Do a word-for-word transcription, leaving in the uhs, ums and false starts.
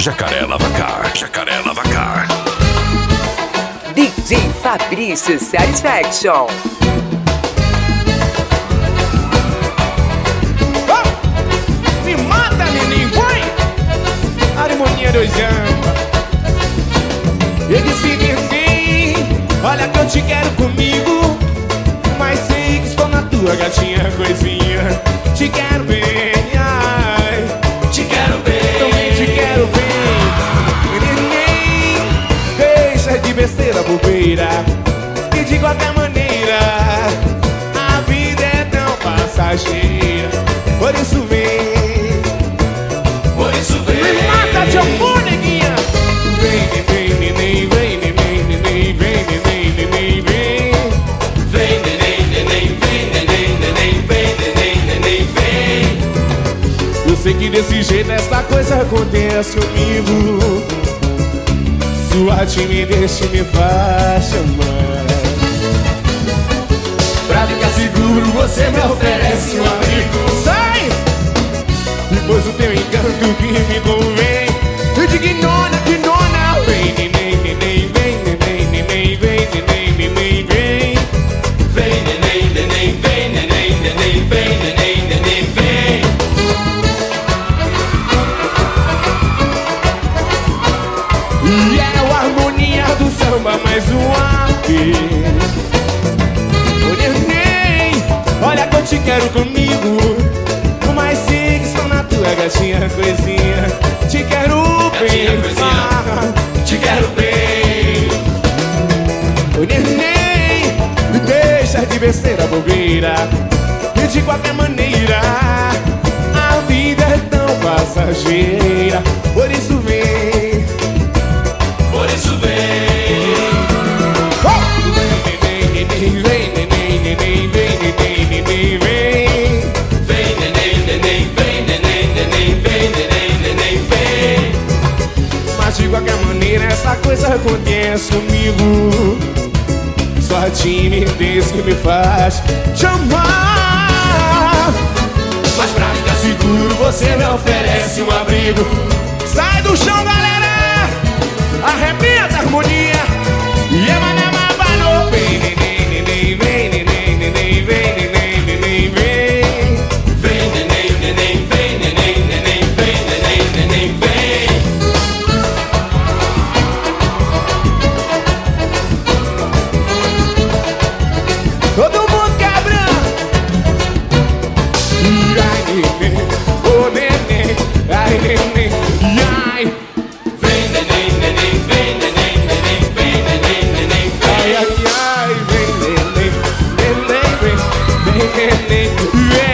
Jacaré Lavacar, Jacaré Lavacar. D J Fabrício Satisfaction. Oh, me mata, neném, vai! Harmonia dos Jamba. Ele se entende, olha que eu te quero comigo, mas sei que estou na tua gatinha coisinha. Te quero bem, ai, te quero bem, também te quero bem. Neném, deixa de besteira, bobeira, e de qualquer maneira a vida é tão passageira. Por isso vem, por isso vem, me mata de amor, neguinha. Vem, vem, neném, vem, neném, neném, vem, neném, neném, vem. Vem, neném, neném, vem, neném, neném, vem, neném, neném, vem. Eu sei que desse jeito essa coisa acontece comigo. Sua timidez me faz chamar. Pra ficar seguro você me oferece um abrigo. Sai! Depois o teu encanto que me convém. Eu digo ignora, ignora. Vem, neném, neném, vem, neném, neném, vem, neném, neném, vem. Vem, neném, neném, vem, neném, neném, vem, neném, neném, vem. E é a harmonia do samba mais uma vez. Ô neném, olha que eu te quero comigo, mas sei que estou na tua gatinha coisinha. Te quero bem, ah, te quero bem. Ô neném, deixa de besteira, bobeira, e de qualquer maneira a vida é tão passageira. Por isso vem, por isso vem. Oh! Vem, neném, neném, vem, neném, neném, vem, neném, neném, vem. Vem, neném, neném, vem, neném, neném, vem, neném, neném, vem. Mas de qualquer maneira essa coisa acontece comigo. Só a timidez que me faz te amar. Mas pra ficar seguro você me oferece um abrigo. Sai do chão, galera! Arrebenta a harmonia. E é manama banô. Vem, neném, neném, vem, neném, neném, vem, neném, neném, vem. Vem, neném, neném, vem, neném, neném, vem, neném, neném, vem. Todo mundo quebrando. Ai, neném, ô neném, ai, neném, ai. Vem, neném, neném, vem, neném, neném, vem, neném, neném, vem. Ai, ai, ai, vem, neném, neném, vem, vem, neném, vem.